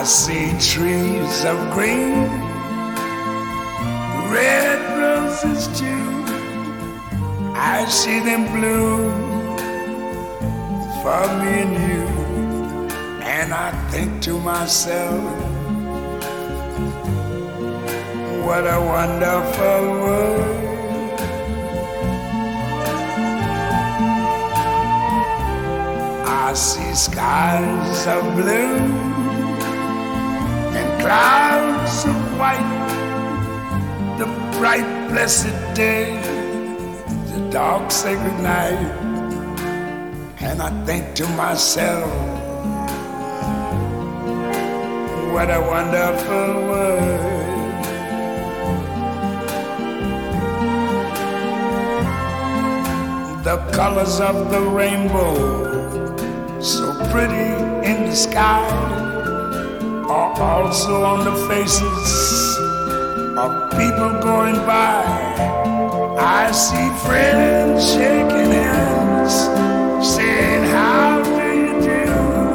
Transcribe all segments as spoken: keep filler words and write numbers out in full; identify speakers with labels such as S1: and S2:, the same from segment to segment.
S1: I see trees of green, red roses too. I see them bloom for me and you. And I think to myself, what a wonderful world. I see skies of blue and clouds of white, the bright blessed day, the dark sacred night. And I think to myself, what a wonderful world. The colors of the rainbow, so pretty in the sky, are also on the faces of people going by. I see friends shaking hands, saying, how do you do?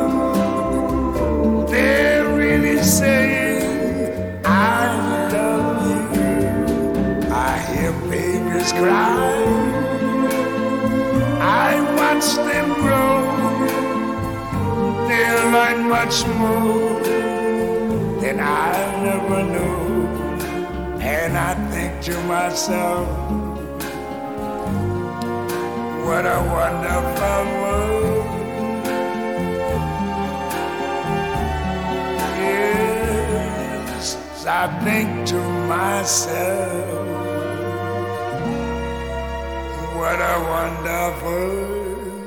S1: They're really saying, I love you. I hear babies cry, I watch them grow. They'll learn much more than I never knew. And I think to myself, what a wonderful world. Yes, I think to myself, what a wonderful world.